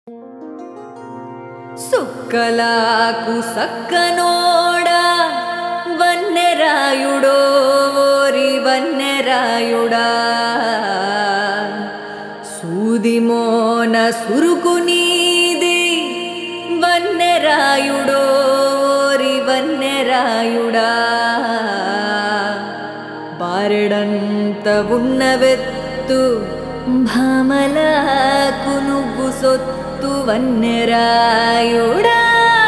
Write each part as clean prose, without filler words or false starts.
సుక్కలాకు సక్కనోడా వన్నెరాయుడో ఓరి వన్నెరాయుడా సూదిమోన సురుకు నీది వన్నెరాయుడో ఓరి వన్నెరాయుడా బారెడంత ఉన్నవెత్తు భామలకు నువ్వు సొత్తు వన్నెరాయుడా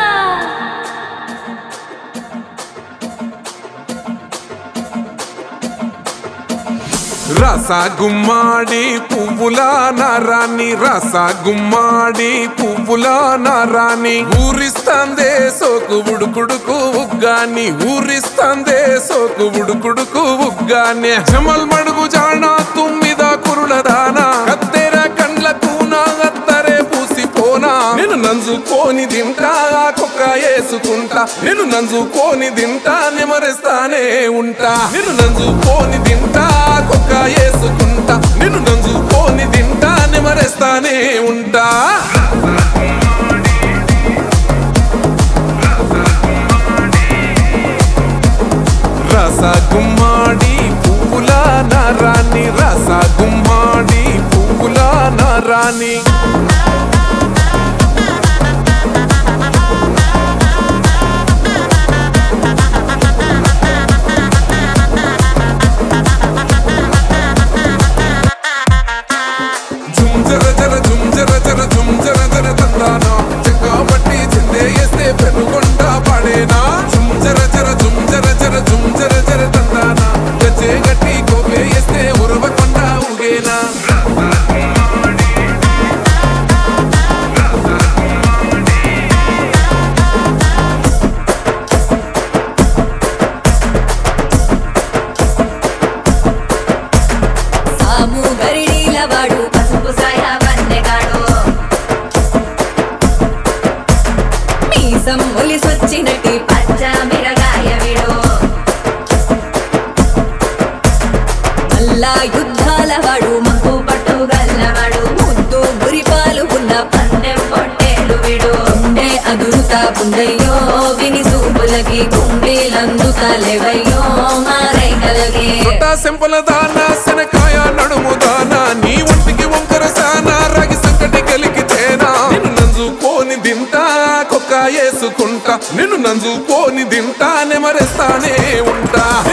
రస గుమ్మాడి పువ్వుల నారాణి రస గుమ్మాడి పువ్వుల నారాణి ఊరిస్తాందే సోకు ఉడుకుడుకు ఉగ్గాని ఊరిస్తాందే సోకు ఉడుకుడుకు ఉగ్గాని జమల్ మడుగు జానా తుమ్మిద కురుడదానా కత్తెర కండ్లకు నా అత్తరే పూసిపోనా నేను నంజుకోని తింటా కుక్క వేసుకుంటా నేను నంజుకోని తింటా నిమరేస్తానే ఉంటా నేను నంజుకోని తింటా కుక్క వేసుకుంటా నేను నంజుకోని తింటా నిమరేస్తానే ఉంటా రస గుమ్మాడి పువ్వుల నారాణి రస గుమ్మాడి పువ్వుల నారాణి చెక్కబట్టి చిందే వేస్తే పెనుగొండ పడేనా జర జర జర జర జర జర తందానా గచ్చే గట్టి కోపే వేస్తే ఉరవకొండ ఊగేనా సాము గరిడీలవాడు పసుపు సాయ వన్నెగాడు మీసం ఒలిసొచ్చినట్టి పచ్చ మిరగాయ విడు మల్లా యుద్ధాల వాడు మక్కు పట్టు గల్లవాడు ముద్దు గురిపాలు ఉన్న పందెం పొట్టేలు విడు ఉండే అదురుతా పుండయ్యో విని సూపులకి కుండీలందుతలేవయ్యో మారై కలగే సింపల దానా శనకాయ నడుము దానా నీ ఒంటికి వంకర సానా రాగి సంకటి కలిగితేనా నిన్ను నంజుకోని తింటా కుక్క వేసుకుంటా నిన్ను నంజుకోని తింటా నెమరేస్తానే ఉంటా